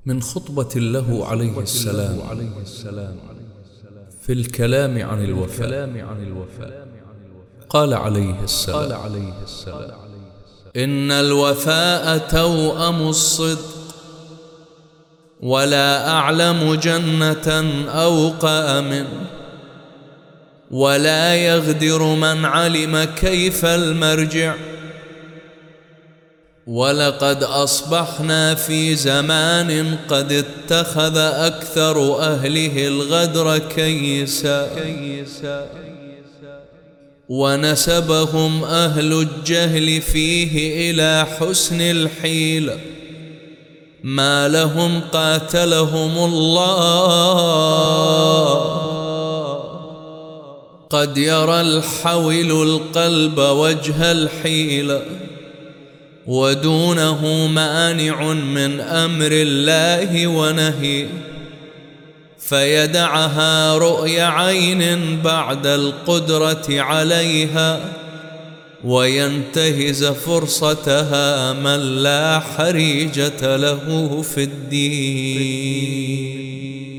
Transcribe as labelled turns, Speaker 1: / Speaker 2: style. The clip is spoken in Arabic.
Speaker 1: من خطبة له عليه السلام في الكلام عن الوفاء. قال عليه السلام: إن الوفاء توأم الصدق، ولا أعلم جنة أوقأ منه، ولا يغدر من علم كيف المرجع. ولقد أصبحنا في زمان قد اتخذ أكثر أهله الغدر كيسا، ونسبهم أهل الجهل فيه إلى حسن الحيلة، ما لهم قاتلهم الله. قد يرى الحول القلب وجه الحيلة، ودونه مانع من أمر الله ونهيه، فيدعها رؤي عين بعد القدرة عليها، وينتهز فرصتها من لا حريجة له في الدين.